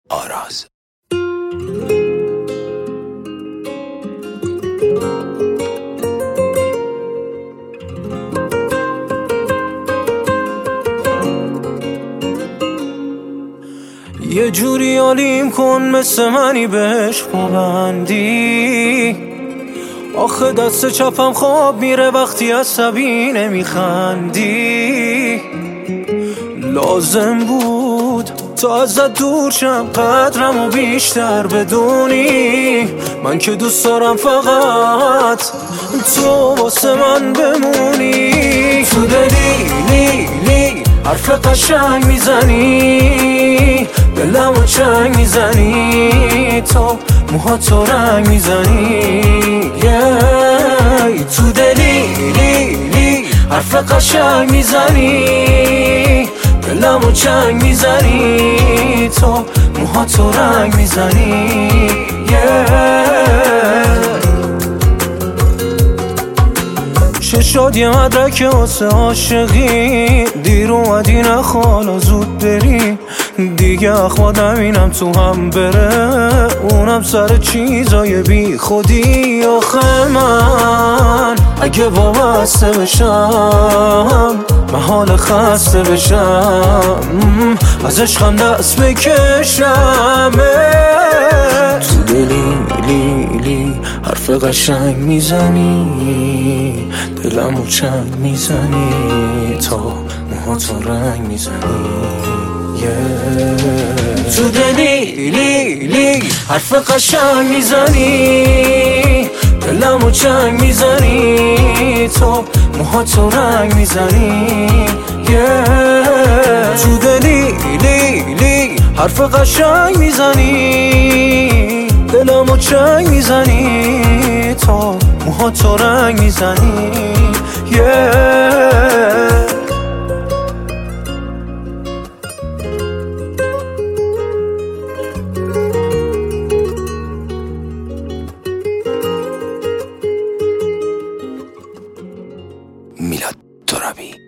آراز. یه جوری عالیم کن مثل منی بهش پابندی. آخه دست چپم خواب میره وقتی عصبی نمیخندی. لازم بود تا ازت دور شم قدرمو بیشتر بدونی. من که دوست دارم فقط تو واسه من بمونی. تو دلی لیلی حرف قشنگ میزنی، دلمو چنگ میزنی، تو موهاتو رنگ میزنی. تو دلی لیلی حرف قشنگ میزنی، دلمو چنگ میزنی، تو موهاتو رنگ میزنی. چه شد یه مدرک واسه عاشقی، دیر اومدی نخوالا زود بری. دیگه اخواد نمینم تو هم بره، اونم سر چیزای بی خودی. آخه من اگه وابسته بشم محال خسته بشم، از عشقم دست بکشم. تو دلی لیلی حرف قشنگ میزنی، دلمو چنگ میزنی، تا موهاتو رنگ میزنی. تو دلی لیلی حرف قشنگ میزنی، دلمو چنگ میزنی، تو موهاتو رنگ میزنی. تو دلی لیلی حرف قشنگ میزنی، دلمو چنگ میزنی، تو موهاتو رنگ میزنی. میلاد ترابی.